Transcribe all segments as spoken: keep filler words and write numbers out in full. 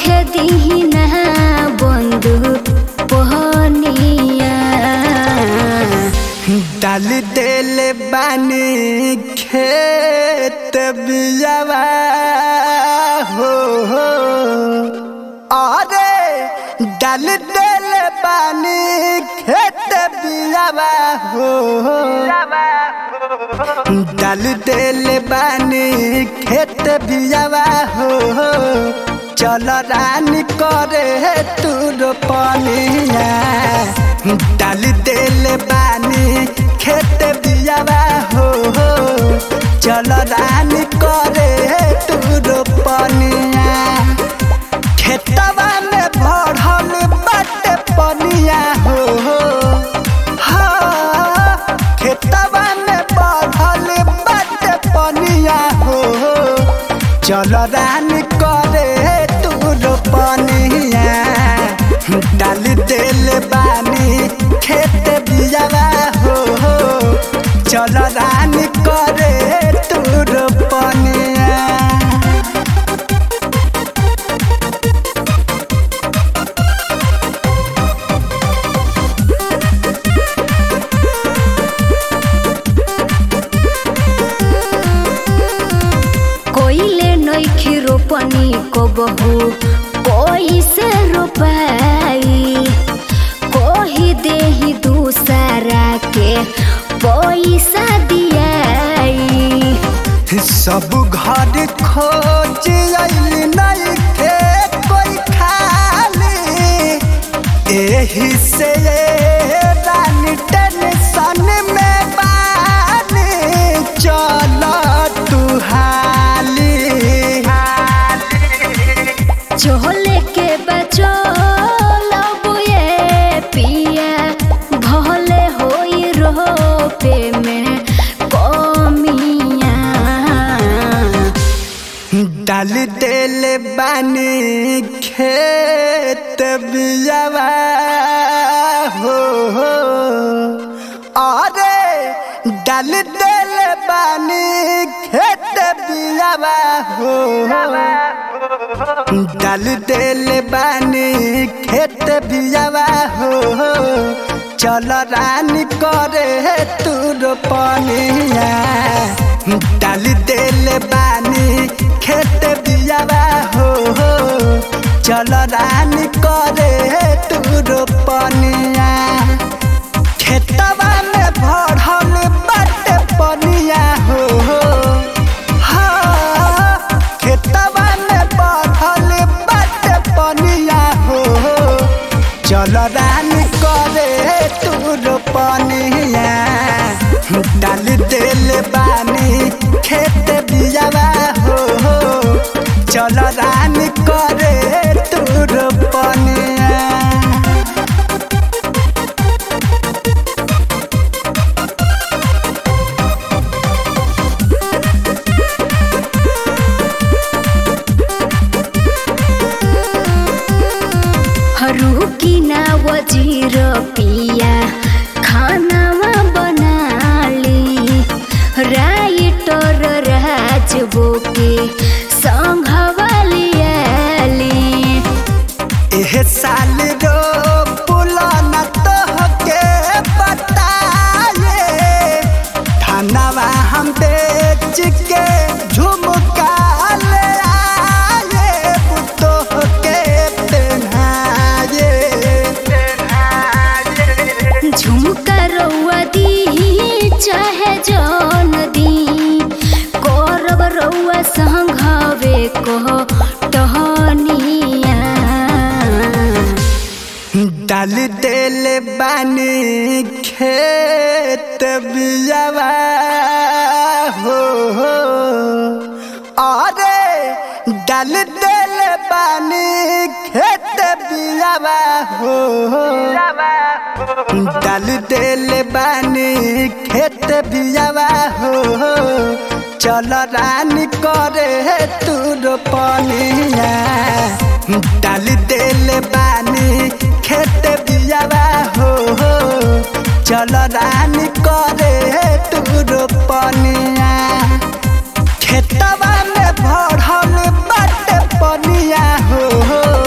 होखे दीना बंधु पहनिया। डाल देल बानी खेत बियावा हो हो अरे डाल देल बानी खेत बियावा हो डाल देल बानी खेत बियावा हो चल रानी करे तू रोपनिया। डाल देल बानी खेत बियावा हो चल रानी करे तू रोपनिया। खेतवा में भरल बाटे पनिया हो हाँ खेतवा में भरल बाटे पनिया हो चल रानी करे तू रोपनिया। डाल देल बानी खेत बियावा हो चल रानी करे तू रोपनिया। कोइले नइखे रोपनी को बहु कोई से रोपाई कोही देही दूसरा के पैसा दियाई। सब घर खोज आइल नइखे कोई खाली एही से रानी टेंशन में बानी चल तू हाली। चोले के बचो लबुए पिया भले होई रोपे में कमिया। डाल देल बानी खेत बियावा हो अरे डाल देल बानी खेत बियावा हो डाल देल बानी खेत बियावा हो चल रानी करे तू रोपनिया। डाल देल बानी खेत बियावा हो चल रानी करे तू रोपनिया। खेतवा में भरल बाटे पनिया हो हाँ खेतवा में भरल बाटे पनिया हो चल रानी करे तू रोपनिया। डाल देल बानी खेत बियावा हो चल रानी करे तू रोपनिया। हरू की ना वजीर पिया खानावा बना ली राइटर राजबो के संघवा लियाली। एह साल रो पुलाना तोहके बताए धनवा हम बेच के झुमका ले आए तोहके पहनाए। झुमका रउआ दी चाहे जौन दी करब रउआ संघवे को टहनिया। डाल देल बानी खेत बियावा हो अरे डाल देल बानी खेत बियावा हो डाल देल बानी खेत बियावा हो चल रानी करे तू रोपनिया। डाल देल बानी खेत बियावा हो चल रानी करे तू रोपनिया। खेतवा में भरल बाटे पनिया हो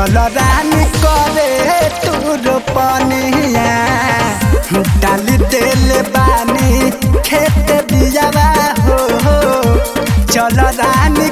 चल रानी करे तू रोपनिया डाली दिल बानी खेत बियावा हो चल रानी